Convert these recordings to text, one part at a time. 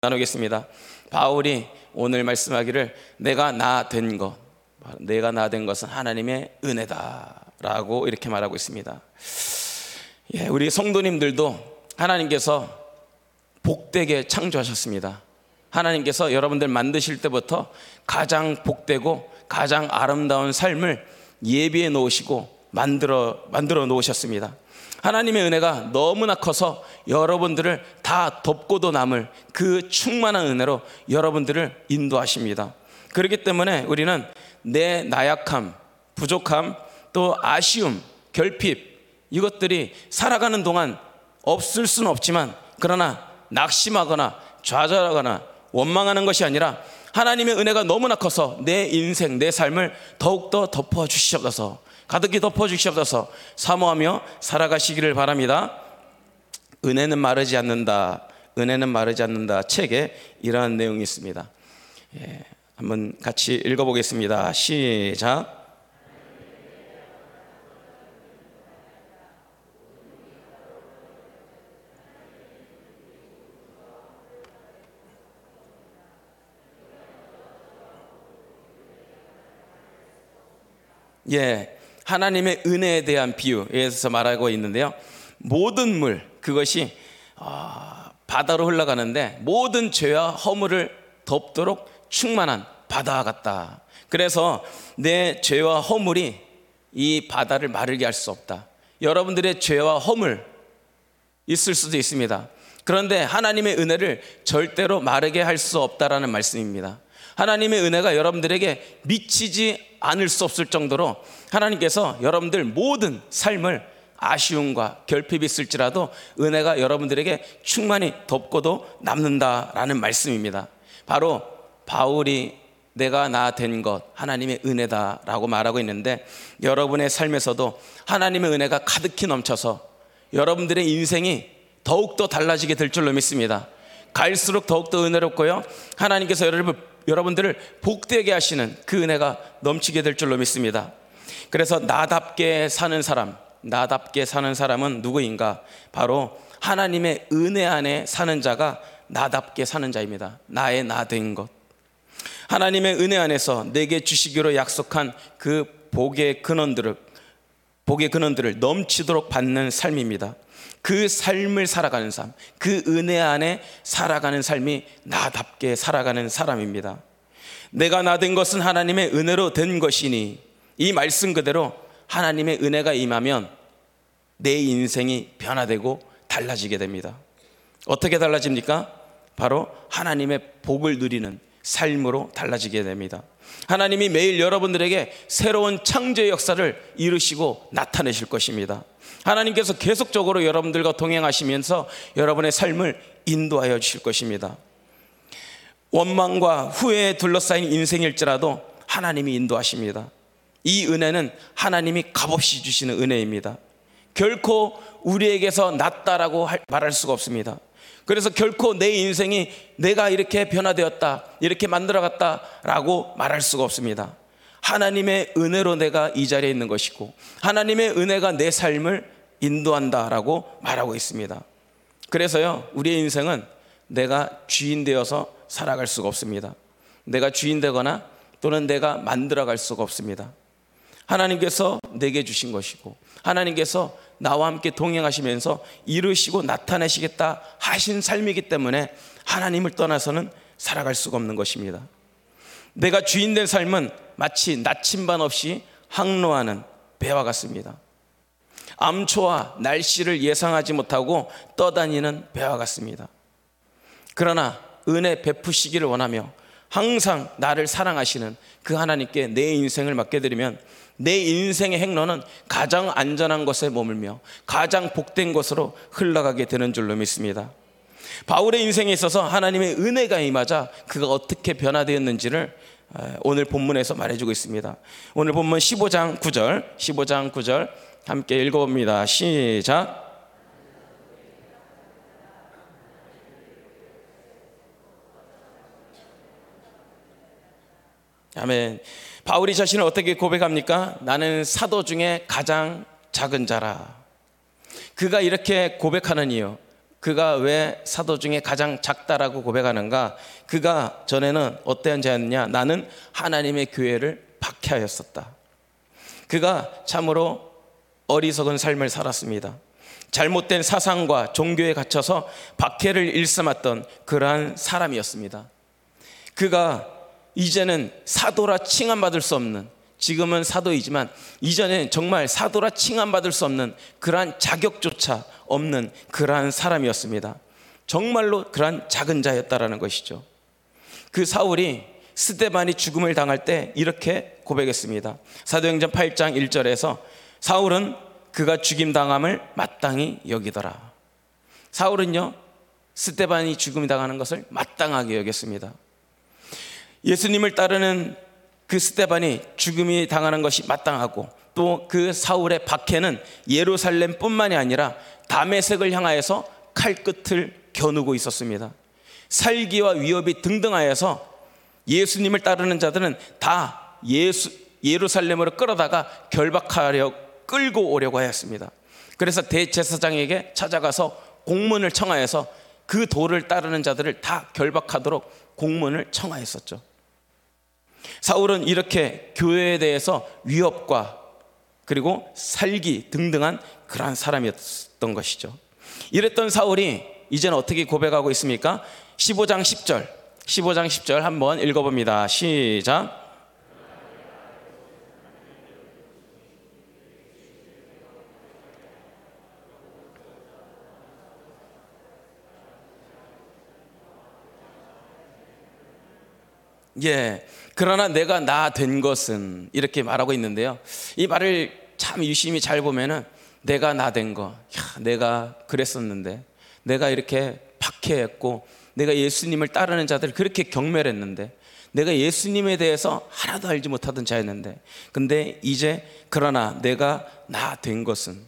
나누겠습니다. 바울이 오늘 말씀하기를 내가 나 된 것은 하나님의 은혜다라고 이렇게 말하고 있습니다. 우리 성도님들도 하나님께서 복되게 창조하셨습니다. 하나님께서 여러분들 만드실 때부터 가장 복되고 가장 아름다운 삶을 예비해 놓으시고 만들어 놓으셨습니다. 하나님의 은혜가 너무나 커서 여러분들을 다 덮고도 남을 그 충만한 은혜로 여러분들을 인도하십니다. 그렇기 때문에 우리는 내 나약함, 부족함, 또 아쉬움, 결핍, 이것들이 살아가는 동안 없을 수는 없지만, 그러나 낙심하거나 좌절하거나 원망하는 것이 아니라 하나님의 은혜가 너무나 커서 내 인생, 내 삶을 더욱더 덮어주시옵소서, 가득히 덮어주시옵소서 사모하며 살아가시기를 바랍니다. 은혜는 마르지 않는다, 은혜는 마르지 않는다 책에 이러한 내용이 있습니다. 한번 같이 읽어보겠습니다. 시작. 하나님의 은혜에 대한 비유에서 말하고 있는데요, 모든 물, 그것이 바다로 흘러가는데 모든 죄와 허물을 덮도록 충만한 바다와 같다. 그래서 내 죄와 허물이 이 바다를 마르게 할 수 없다. 여러분들의 죄와 허물 있을 수도 있습니다. 그런데 하나님의 은혜를 절대로 마르게 할 수 없다라는 말씀입니다. 하나님의 은혜가 여러분들에게 미치지 않을 수 없을 정도로 하나님께서 여러분들 모든 삶을 아쉬움과 결핍이 있을지라도 은혜가 여러분들에게 충만히 덮고도 남는다라는 말씀입니다. 바로 바울이 내가 나 된 것 하나님의 은혜다라고 말하고 있는데, 여러분의 삶에서도 하나님의 은혜가 가득히 넘쳐서 여러분들의 인생이 더욱더 달라지게 될 줄로 믿습니다. 갈수록 더욱더 은혜롭고요, 하나님께서 여러분들을 복되게 하시는 그 은혜가 넘치게 될 줄로 믿습니다. 그래서 나답게 사는 사람은 누구인가? 바로 하나님의 은혜 안에 사는 자가 나답게 사는 자입니다. 나의 나 된 것, 하나님의 은혜 안에서 내게 주시기로 약속한 그 복의 근원들을 넘치도록 받는 삶입니다. 그 삶을 살아가는 삶, 그 은혜 안에 살아가는 삶이 나답게 살아가는 사람입니다. 내가 나 된 것은 하나님의 은혜로 된 것이니, 이 말씀 그대로 하나님의 은혜가 임하면 내 인생이 변화되고 달라지게 됩니다. 어떻게 달라집니까? 바로 하나님의 복을 누리는 삶으로 달라지게 됩니다. 하나님이 매일 여러분들에게 새로운 창조의 역사를 이루시고 나타내실 것입니다. 하나님께서 계속적으로 여러분들과 동행하시면서 여러분의 삶을 인도하여 주실 것입니다. 원망과 후회에 둘러싸인 인생일지라도 하나님이 인도하십니다. 이 은혜는 하나님이 값없이 주시는 은혜입니다. 결코 우리에게서 낫다라고 말할 수가 없습니다. 그래서 결코 내 인생이 내가 이렇게 변화되었다, 이렇게 만들어갔다라고 말할 수가 없습니다. 하나님의 은혜로 내가 이 자리에 있는 것이고 하나님의 은혜가 내 삶을 인도한다라고 말하고 있습니다. 그래서요, 우리의 인생은 내가 주인 되어서 살아갈 수가 없습니다. 내가 주인 되거나 또는 내가 만들어갈 수가 없습니다. 하나님께서 내게 주신 것이고 하나님께서 나와 함께 동행하시면서 이루시고 나타내시겠다 하신 삶이기 때문에 하나님을 떠나서는 살아갈 수가 없는 것입니다. 내가 주인 된 삶은 마치 나침반 없이 항로하는 배와 같습니다. 암초와 날씨를 예상하지 못하고 떠다니는 배와 같습니다. 그러나 은혜 베푸시기를 원하며 항상 나를 사랑하시는 그 하나님께 내 인생을 맡겨드리면 내 인생의 행로는 가장 안전한 곳에 머물며 가장 복된 곳으로 흘러가게 되는 줄로 믿습니다. 바울의 인생에 있어서 하나님의 은혜가 임하자 그가 어떻게 변화되었는지를 오늘 본문에서 말해주고 있습니다. 오늘 본문 15장 9절 함께 읽어봅니다. 시작. 아멘. 바울이 자신을 어떻게 고백합니까? 나는 사도 중에 가장 작은 자라. 그가 이렇게 고백하는 이유, 그가 왜 사도 중에 가장 작다라고 고백하는가? 그가 전에는 어떠한 자였느냐? 나는 하나님의 교회를 박해하였었다. 그가 참으로 어리석은 삶을 살았습니다. 잘못된 사상과 종교에 갇혀서 박해를 일삼았던 그러한 사람이었습니다. 그가 이제는 사도라 칭함받을 수 없는, 지금은 사도이지만 이전엔 정말 사도라 칭함받을 수 없는 그러한 자격조차 없는 그러한 사람이었습니다. 정말로 그러한 작은 자였다라는 것이죠. 그 사울이 스데반이 죽음을 당할 때 이렇게 고백했습니다. 사도행전 8장 1절에서 사울은 그가 죽임당함을 마땅히 여기더라. 사울은요, 스데반이 죽음 당하는 것을 마땅하게 여겼습니다. 예수님을 따르는 그 스데반이 죽음이 당하는 것이 마땅하고, 또 그 사울의 박해는 예루살렘뿐만이 아니라 다메섹을 향하여서 칼끝을 겨누고 있었습니다. 살기와 위협이 등등하여서 예수님을 따르는 자들은 다 예루살렘으로 끌어다가 결박하려 끌고 오려고 하였습니다. 그래서 대제사장에게 찾아가서 공문을 청하여서 그 도를 따르는 자들을 다 결박하도록 공문을 청하였었죠. 사울은 이렇게 교회에 대해서 위협과 그리고 살기 등등한 그러한 사람이었던 것이죠. 이랬던 사울이 이제는 어떻게 고백하고 있습니까? 15장 10절 한번 읽어봅니다. 시작. 그러나 내가 나 된 것은, 이렇게 말하고 있는데요, 이 말을 참 유심히 잘 보면은 내가 나 된 거, 내가 그랬었는데, 내가 이렇게 박해했고, 내가 예수님을 따르는 자들을 그렇게 경멸했는데, 내가 예수님에 대해서 하나도 알지 못하던 자였는데, 근데 이제 그러나 내가 나 된 것은,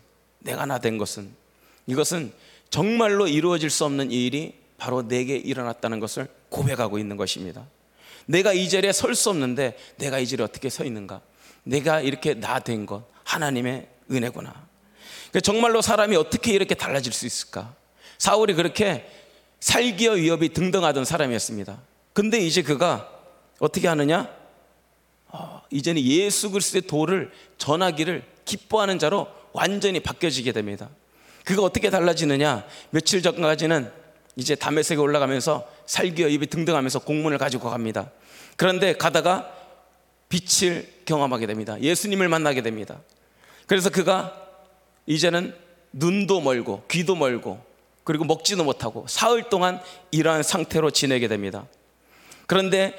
이것은 정말로 이루어질 수 없는 일이 바로 내게 일어났다는 것을 고백하고 있는 것입니다. 내가 이 자리에 설 수 없는데 내가 이 자리에 어떻게 서 있는가? 내가 이렇게 나 된 것, 하나님의 은혜구나. 정말로 사람이 어떻게 이렇게 달라질 수 있을까? 사울이 그렇게 살기와 위협이 등등하던 사람이었습니다. 근데 이제 그가 어떻게 하느냐? 이제는 예수 그리스도의 도를 전하기를 기뻐하는 자로 완전히 바뀌어지게 됩니다. 그가 어떻게 달라지느냐? 며칠 전까지는 이제 다메섹에 올라가면서 살기와 위협이 등등하면서 공문을 가지고 갑니다. 그런데 가다가 빛을 경험하게 됩니다. 예수님을 만나게 됩니다. 그래서 그가 이제는 눈도 멀고 귀도 멀고 그리고 먹지도 못하고 사흘 동안 이러한 상태로 지내게 됩니다. 그런데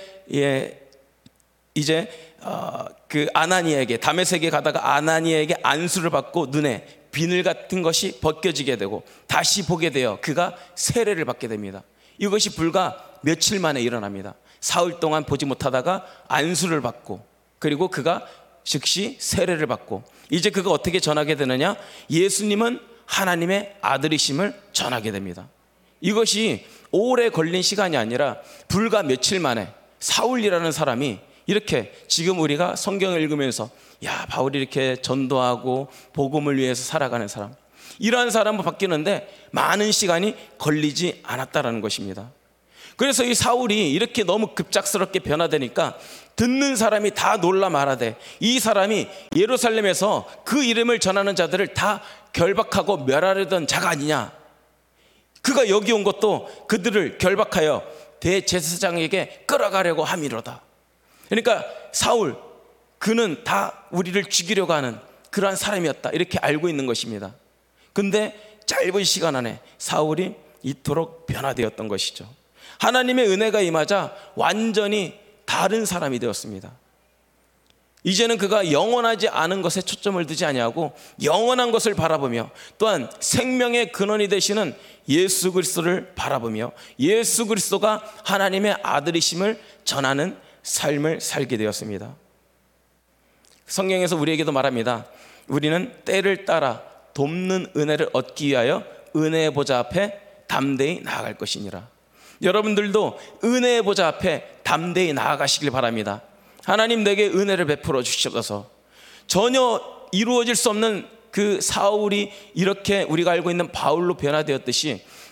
이제 그 아나니에게, 다메섹에 가다가 아나니에게 안수를 받고 눈에 비늘 같은 것이 벗겨지게 되고 다시 보게 되어 그가 세례를 받게 됩니다. 이것이 불과 며칠 만에 일어납니다. 사흘 동안 보지 못하다가 안수를 받고, 그리고 그가 즉시 세례를 받고, 이제 그가 어떻게 전하게 되느냐? 예수님은 하나님의 아들이심을 전하게 됩니다. 이것이 오래 걸린 시간이 아니라 불과 며칠 만에 사울이라는 사람이 이렇게, 지금 우리가 성경을 읽으면서 바울이 이렇게 전도하고 복음을 위해서 살아가는 사람, 이러한 사람은 바뀌는데 많은 시간이 걸리지 않았다라는 것입니다. 그래서 이 사울이 이렇게 너무 급작스럽게 변화되니까 듣는 사람이 다 놀라 말하되, 이 사람이 예루살렘에서 그 이름을 전하는 자들을 다 결박하고 멸하려던 자가 아니냐? 그가 여기 온 것도 그들을 결박하여 대제사장에게 끌어가려고 함이로다. 그러니까 사울, 그는 다 우리를 죽이려고 하는 그러한 사람이었다, 이렇게 알고 있는 것입니다. 근데 짧은 시간 안에 사울이 이토록 변화되었던 것이죠. 하나님의 은혜가 임하자 완전히 다른 사람이 되었습니다. 이제는 그가 영원하지 않은 것에 초점을 두지 아니하고 영원한 것을 바라보며, 또한 생명의 근원이 되시는 예수 그리스도를 바라보며 예수 그리스도가 하나님의 아들이심을 전하는 삶을 살게 되었습니다. 성경에서 우리에게도 말합니다. 우리는 때를 따라 돕는 은혜를 얻기 위하여 은혜의 보좌 앞에 담대히 나아갈 것이니라. 여러분들도 은혜의 보좌 앞에 담대히 나아가시길 바랍니다. 하나님 내게 은혜를 베풀어 주시옵소서. 전혀 이루어질 수 없는 그 사울이 이렇게 우리가 알고 있는 바울로 변화되었듯이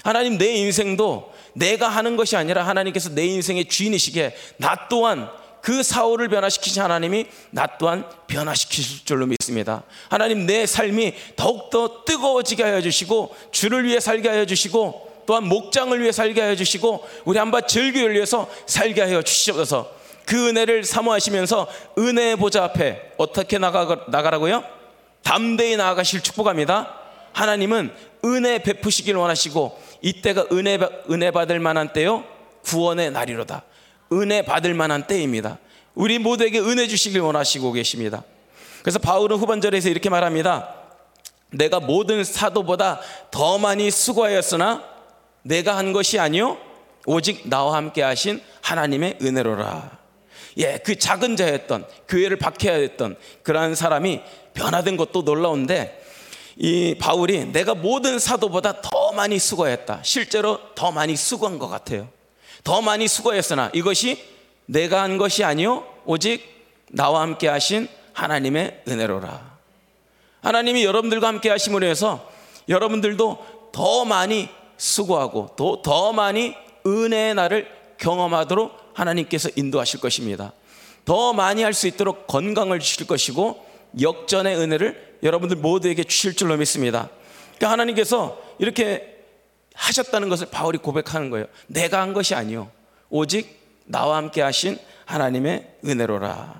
하나님, 내 인생도 내가 하는 것이 아니라 하나님께서 내 인생의 주인이시기에 나 또한 그 사울을 변화시키신 하나님이 나 또한 변화시키실 줄로 믿습니다. 하나님, 내 삶이 더욱더 뜨거워지게 하여 주시고 주를 위해 살게 하여 주시고 또한 목장을 위해 살게 하여 주시고 우리 한밭 절교를 위해서 살게 하여 주시옵소서. 그 은혜를 사모하시면서 은혜의 보좌 앞에 어떻게 나가라고요? 담대히 나아가실 축복합니다. 하나님은 은혜 베푸시길 원하시고 이때가 은혜 받을 만한 때요, 구원의 날이로다. 은혜 받을 만한 때입니다. 우리 모두에게 은혜 주시길 원하시고 계십니다. 그래서 바울은 후반절에서 이렇게 말합니다. 내가 모든 사도보다 더 많이 수고하였으나 내가 한 것이 아니요 오직 나와 함께 하신 하나님의 은혜로라. 예, 그 작은 자였던, 교회를 박해야 했던 그러한 사람이 변화된 것도 놀라운데, 이 바울이 내가 모든 사도보다 더 많이 수고했다. 실제로 더 많이 수고한 것 같아요. 더 많이 수고했으나 이것이 내가 한 것이 아니요 오직 나와 함께 하신 하나님의 은혜로라. 하나님이 여러분들과 함께 하심으로 해서 여러분들도 더 많이 수고하고 또 더 많이 은혜의 날을 경험하도록 하나님께서 인도하실 것입니다. 더 많이 할 수 있도록 건강을 주실 것이고 역전의 은혜를 여러분들 모두에게 주실 줄로 믿습니다. 그러니까 하나님께서 이렇게 하셨다는 것을 바울이 고백하는 거예요. 내가 한 것이 아니요 오직 나와 함께 하신 하나님의 은혜로라.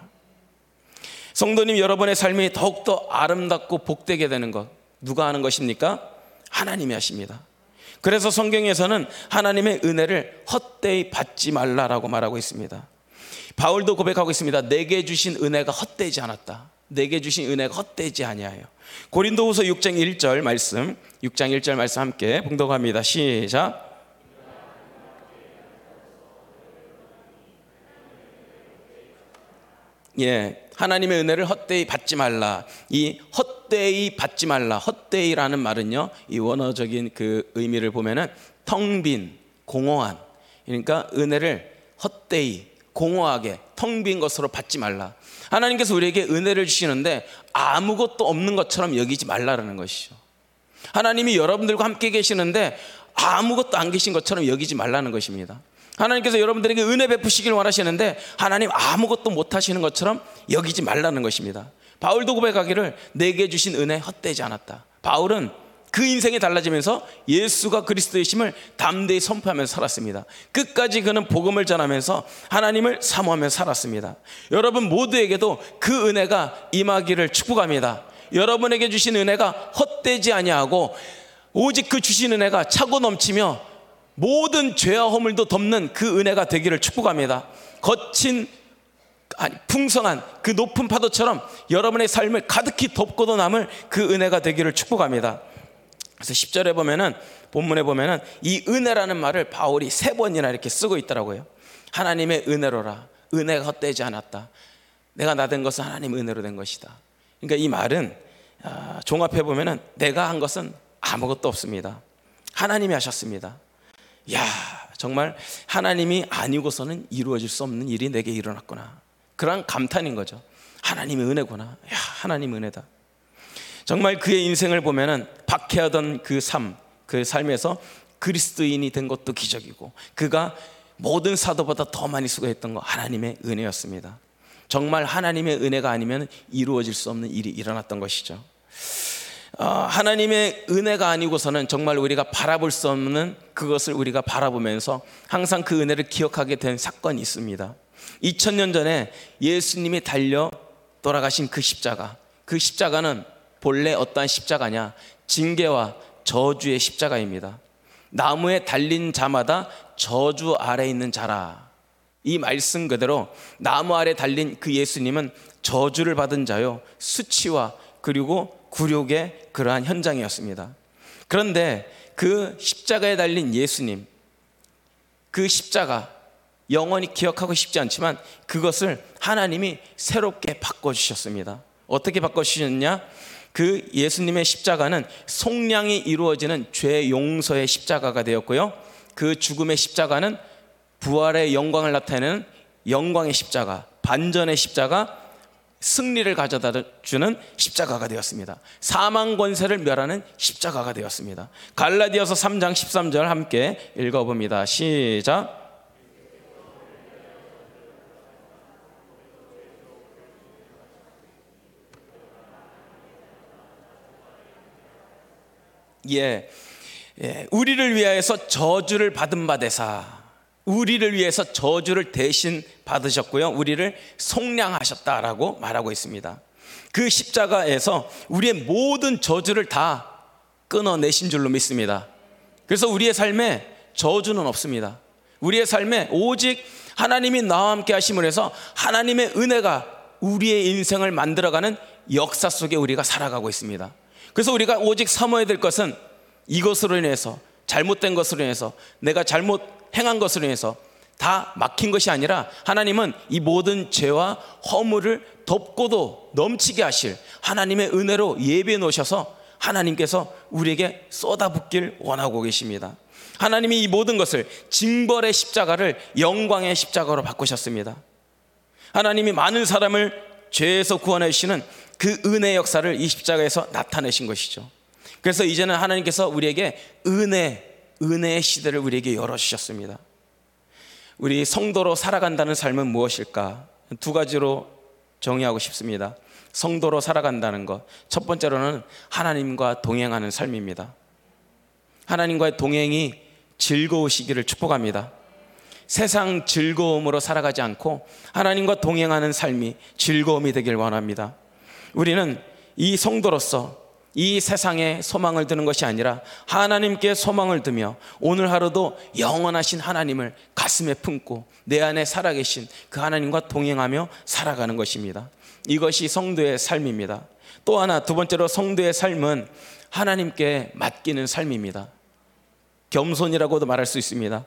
성도님, 여러분의 삶이 더욱더 아름답고 복되게 되는 것 누가 하는 것입니까? 하나님이 하십니다. 그래서 성경에서는 하나님의 은혜를 헛되이 받지 말라라고 말하고 있습니다. 바울도 고백하고 있습니다. 내게 주신 은혜가 헛되지 않았다. 내게 주신 은혜가 헛되지 아니하여. 고린도후서 6장 1절 말씀, 6장 1절 말씀 함께 봉독합니다. 시작. 예, 하나님의 은혜를 헛되이 받지 말라. 이 헛되이 받지 말라, 헛되이라는 말은요, 이 원어적인 그 의미를 보면은 텅 빈, 공허한, 그러니까 은혜를 헛되이, 공허하게 텅 빈 것으로 받지 말라. 하나님께서 우리에게 은혜를 주시는데 아무것도 없는 것처럼 여기지 말라라는 것이죠. 하나님이 여러분들과 함께 계시는데 아무것도 안 계신 것처럼 여기지 말라는 것입니다. 하나님께서 여러분들에게 은혜 베푸시길 원하시는데 하나님 아무것도 못하시는 것처럼 여기지 말라는 것입니다. 바울도 고백하기를 내게 주신 은혜 헛되지 않았다. 바울은 그 인생이 달라지면서 예수가 그리스도이심을 담대히 선포하면서 살았습니다. 끝까지 그는 복음을 전하면서 하나님을 사모하며 살았습니다. 여러분 모두에게도 그 은혜가 임하기를 축복합니다. 여러분에게 주신 은혜가 헛되지 아니하고 오직 그 주신 은혜가 차고 넘치며 모든 죄와 허물도 덮는 그 은혜가 되기를 축복합니다. 거친 풍성한 그 높은 파도처럼 여러분의 삶을 가득히 덮고도 남을 그 은혜가 되기를 축복합니다. 그래서 10절에 보면은, 본문에 보면은 이 은혜라는 말을 바울이 3번이나 이렇게 쓰고 있더라고요. 하나님의 은혜로라. 은혜가 헛되지 않았다. 내가 나 된 것은 하나님의 은혜로 된 것이다. 그러니까 이 말은 종합해 보면은 내가 한 것은 아무것도 없습니다. 하나님이 하셨습니다. 야, 정말 하나님이 아니고서는 이루어질 수 없는 일이 내게 일어났구나. 그런 감탄인 거죠. 하나님의 은혜구나. 야, 하나님의 은혜다. 정말 그의 인생을 보면은 박해하던 그 삶에서 그리스도인이 된 것도 기적이고 그가 모든 사도보다 더 많이 수고했던 거 하나님의 은혜였습니다. 정말 하나님의 은혜가 아니면 이루어질 수 없는 일이 일어났던 것이죠. 하나님의 은혜가 아니고서는 정말 우리가 바라볼 수 없는 그것을 우리가 바라보면서 항상 그 은혜를 기억하게 된 사건이 있습니다. 2000년 전에 예수님이 달려 돌아가신 그 십자가, 그 십자가는 본래 어떠한 십자가냐? 징계와 저주의 십자가입니다. 나무에 달린 자마다 저주 아래 있는 자라. 이 말씀 그대로 나무 아래 달린 그 예수님은 저주를 받은 자요, 수치와 그리고 굴욕의 그러한 현장이었습니다. 그런데 그 십자가에 달린 예수님, 그 십자가 영원히 기억하고 싶지 않지만 그것을 하나님이 새롭게 바꿔주셨습니다. 어떻게 바꿔주셨냐? 그 예수님의 십자가는 속량이 이루어지는 죄 용서의 십자가가 되었고요, 그 죽음의 십자가는 부활의 영광을 나타내는 영광의 십자가, 반전의 십자가, 승리를 가져다 주는 십자가가 되었습니다. 사망 권세를 멸하는 십자가가 되었습니다. 갈라디아서 3장 13절 함께 읽어봅니다. 시작. 우리를 위하여서 저주를 받은 바 되사, 우리를 위해서 저주를 대신 받으셨고요, 우리를 속량하셨다라고 말하고 있습니다. 그 십자가에서 우리의 모든 저주를 다 끊어내신 줄로 믿습니다. 그래서 우리의 삶에 저주는 없습니다. 우리의 삶에 오직 하나님이 나와 함께 하심을 해서 하나님의 은혜가 우리의 인생을 만들어가는 역사 속에 우리가 살아가고 있습니다. 그래서 우리가 오직 사모해야 될 것은 이것으로 인해서, 잘못된 것으로 인해서, 내가 잘못 행한 것으로 인해서 다 막힌 것이 아니라, 하나님은 이 모든 죄와 허물을 덮고도 넘치게 하실 하나님의 은혜로 예비해 놓으셔서 하나님께서 우리에게 쏟아붓길 원하고 계십니다. 하나님이 이 모든 것을, 징벌의 십자가를 영광의 십자가로 바꾸셨습니다. 하나님이 많은 사람을 죄에서 구원해 주시는 그 은혜의 역사를 이 십자가에서 나타내신 것이죠. 그래서 이제는 하나님께서 우리에게 은혜의 시대를 우리에게 열어주셨습니다. 우리 성도로 살아간다는 삶은 무엇일까? 두 가지로 정의하고 싶습니다. 성도로 살아간다는 것, 첫 번째로는 하나님과 동행하는 삶입니다. 하나님과의 동행이 즐거우시기를 축복합니다. 세상 즐거움으로 살아가지 않고 하나님과 동행하는 삶이 즐거움이 되길 원합니다. 우리는 이 성도로서 이 세상에 소망을 두는 것이 아니라 하나님께 소망을 두며 오늘 하루도 영원하신 하나님을 가슴에 품고 내 안에 살아계신 그 하나님과 동행하며 살아가는 것입니다. 이것이 성도의 삶입니다. 또 하나, 두 번째로 성도의 삶은 하나님께 맡기는 삶입니다. 겸손이라고도 말할 수 있습니다.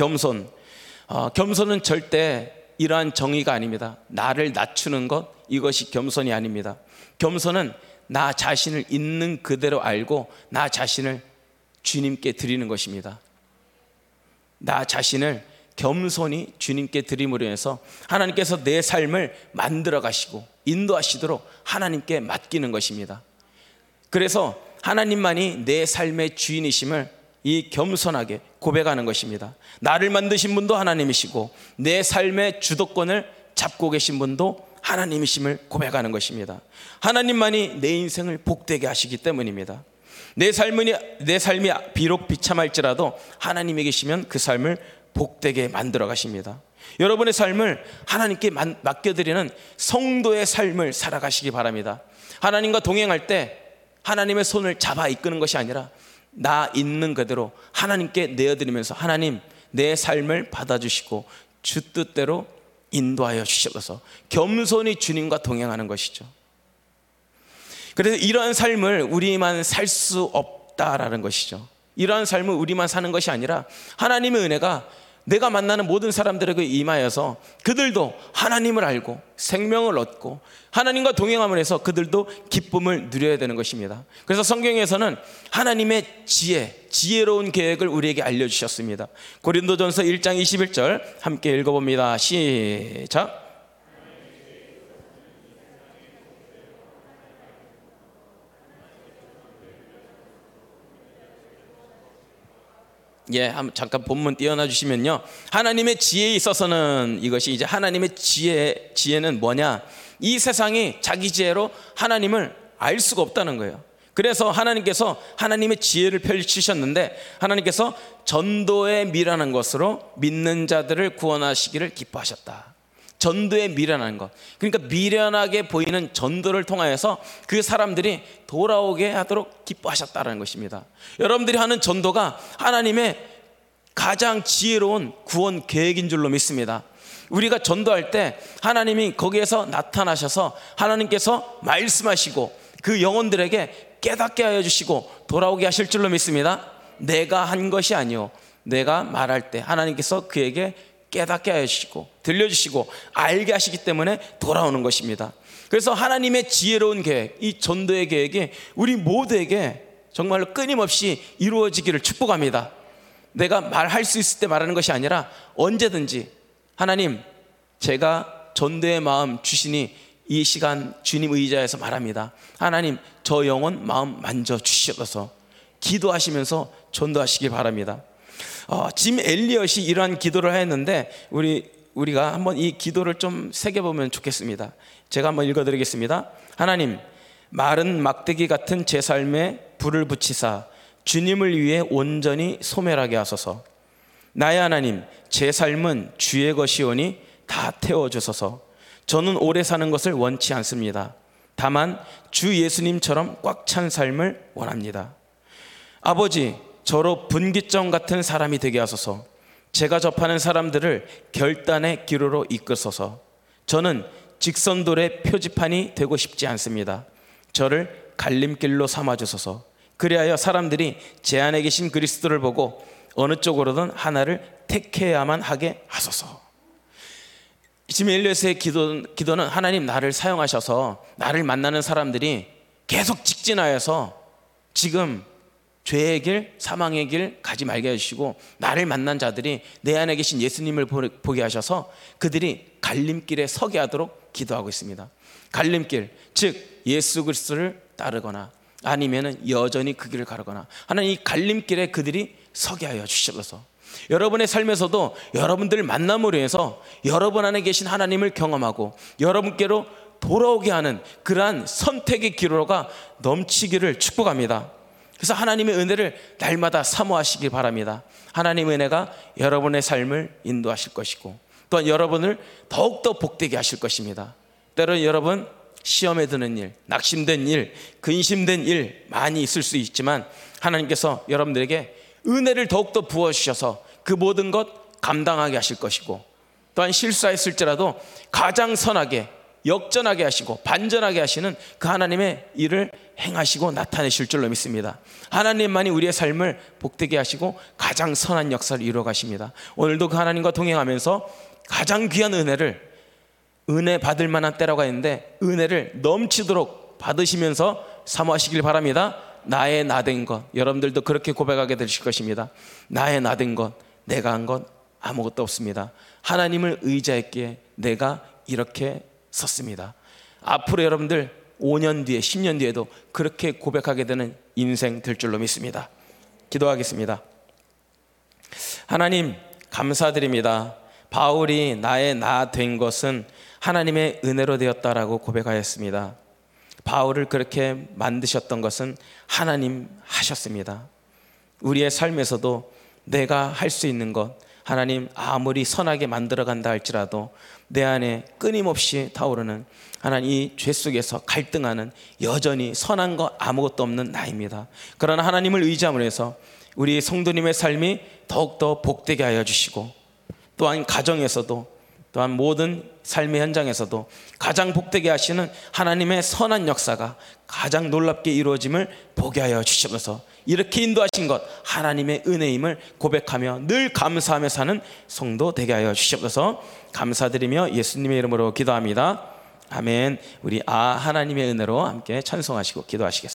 겸손은 절대 이러한 정의가 아닙니다. 나를 낮추는 것, 이것이 겸손이 아닙니다. 겸손은 나 자신을 있는 그대로 알고 나 자신을 주님께 드리는 것입니다. 나 자신을 겸손히 주님께 드림으로 해서 하나님께서 내 삶을 만들어 가시고 인도하시도록 하나님께 맡기는 것입니다. 그래서 하나님만이 내 삶의 주인이심을 이 겸손하게 고백하는 것입니다. 나를 만드신 분도 하나님이시고 내 삶의 주도권을 잡고 계신 분도 하나님이심을 고백하는 것입니다. 하나님만이 내 인생을 복되게 하시기 때문입니다. 내 삶이 비록 비참할지라도 하나님이 계시면 그 삶을 복되게 만들어 가십니다. 여러분의 삶을 하나님께 맡겨드리는 성도의 삶을 살아가시기 바랍니다. 하나님과 동행할 때 하나님의 손을 잡아 이끄는 것이 아니라 나 있는 그대로 하나님께 내어드리면서 하나님, 내 삶을 받아주시고 주 뜻대로 인도하여 주셔서 겸손히 주님과 동행하는 것이죠. 그래서 이러한 삶을 우리만 살 수 없다라는 것이죠. 이러한 삶을 우리만 사는 것이 아니라 하나님의 은혜가 내가 만나는 모든 사람들에게 임하여서 그들도 하나님을 알고 생명을 얻고 하나님과 동행함을 해서 그들도 기쁨을 누려야 되는 것입니다. 그래서 성경에서는 하나님의 지혜로운 계획을 우리에게 알려주셨습니다. 고린도전서 1장 21절 함께 읽어봅니다. 시작. 잠깐 본문 띄워놔 주시면요, 하나님의 지혜에 있어서는, 이것이 이제 하나님의 지혜는 뭐냐, 이 세상이 자기 지혜로 하나님을 알 수가 없다는 거예요. 그래서 하나님께서 하나님의 지혜를 펼치셨는데 하나님께서 전도에 미련한 것으로 믿는 자들을 구원하시기를 기뻐하셨다. 전도에 미련한 것, 그러니까 미련하게 보이는 전도를 통하여서 그 사람들이 돌아오게 하도록 기뻐하셨다는 것입니다. 여러분들이 하는 전도가 하나님의 가장 지혜로운 구원 계획인 줄로 믿습니다. 우리가 전도할 때 하나님이 거기에서 나타나셔서 하나님께서 말씀하시고 그 영혼들에게 깨닫게 하여 주시고 돌아오게 하실 줄로 믿습니다. 내가 한 것이 아니요, 내가 말할 때 하나님께서 그에게 깨닫게 하여 주시고 들려주시고 알게 하시기 때문에 돌아오는 것입니다. 그래서 하나님의 지혜로운 계획, 이 전도의 계획이 우리 모두에게 정말로 끊임없이 이루어지기를 축복합니다. 내가 말할 수 있을 때 말하는 것이 아니라 언제든지 하나님, 제가 전도의 마음 주시니 이 시간 주님 의자에서 말합니다. 하나님, 저 영혼 마음 만져주셔서 기도하시면서 전도하시길 바랍니다. 짐 엘리엇이 이러한 기도를 했는데 우리가 한번 이 기도를 좀 새겨보면 좋겠습니다. 제가 한번 읽어드리겠습니다. 하나님, 마른 막대기 같은 제 삶에 불을 붙이사 주님을 위해 온전히 소멸하게 하소서. 나의 하나님, 제 삶은 주의 것이오니 다 태워주소서. 저는 오래 사는 것을 원치 않습니다. 다만 주 예수님처럼 꽉 찬 삶을 원합니다. 아버지, 저로 분기점 같은 사람이 되게 하소서. 제가 접하는 사람들을 결단의 기로로 이끄소서. 저는 직선돌의 표지판이 되고 싶지 않습니다. 저를 갈림길로 삼아주소서. 그리하여 사람들이 제 안에 계신 그리스도를 보고 어느 쪽으로든 하나를 택해야만 하게 하소서. 짐 엘리엇의 기도는 하나님, 나를 사용하셔서 나를 만나는 사람들이 계속 직진하여서 지금 죄의 길, 사망의 길 가지 말게 해주시고, 나를 만난 자들이 내 안에 계신 예수님을 보게 하셔서 그들이 갈림길에 서게 하도록 기도하고 있습니다. 갈림길, 즉 예수 그리스도를 따르거나 아니면은 여전히 그 길을 가르거나, 하나님 이 갈림길에 그들이 서게 하여 주시옵소서. 여러분의 삶에서도 여러분들 만남으로 해서 여러분 안에 계신 하나님을 경험하고 여러분께로 돌아오게 하는 그러한 선택의 기로가 넘치기를 축복합니다. 그래서 하나님의 은혜를 날마다 사모하시길 바랍니다. 하나님의 은혜가 여러분의 삶을 인도하실 것이고, 또한 여러분을 더욱더 복되게 하실 것입니다. 때로는 여러분 시험에 드는 일, 낙심된 일, 근심된 일 많이 있을 수 있지만 하나님께서 여러분들에게 은혜를 더욱더 부어주셔서 그 모든 것 감당하게 하실 것이고, 또한 실수했을지라도 가장 선하게 역전하게 하시고 반전하게 하시는 그 하나님의 일을 행하시고 나타내실 줄로 믿습니다. 하나님만이 우리의 삶을 복되게 하시고 가장 선한 역사를 이루어 가십니다. 오늘도 그 하나님과 동행하면서 가장 귀한 은혜 받을 만한 때라고 했는데, 은혜를 넘치도록 받으시면서 사모하시길 바랍니다. 나의 나된 것, 여러분들도 그렇게 고백하게 되실 것입니다. 나의 나된 것, 내가 한 것 아무것도 없습니다. 하나님을 의지했기에 내가 이렇게 섰습니다. 앞으로 여러분들 5년 뒤에 10년 뒤에도 그렇게 고백하게 되는 인생 될 줄로 믿습니다. 기도하겠습니다. 하나님, 감사드립니다. 바울이 나의 나 된 것은 하나님의 은혜로 되었다라고 고백하였습니다. 바울을 그렇게 만드셨던 것은 하나님 하셨습니다. 우리의 삶에서도 내가 할 수 있는 것, 하나님 아무리 선하게 만들어간다 할지라도 내 안에 끊임없이 타오르는 하나님 이 죄 속에서 갈등하는 여전히 선한 것 아무것도 없는 나입니다. 그러나 하나님을 의지함으로 해서 우리 성도님의 삶이 더욱더 복되게 하여 주시고, 또한 가정에서도 또한 모든 삶의 현장에서도 가장 복되게 하시는 하나님의 선한 역사가 가장 놀랍게 이루어짐을 보게 하여 주시옵소서. 이렇게 인도하신 것 하나님의 은혜임을 고백하며 늘 감사하며 사는 성도 되게 하여 주시옵소서. 감사드리며 예수님의 이름으로 기도합니다. 아멘. 우리 하나님의 은혜로 함께 찬송하시고 기도하시겠습니다.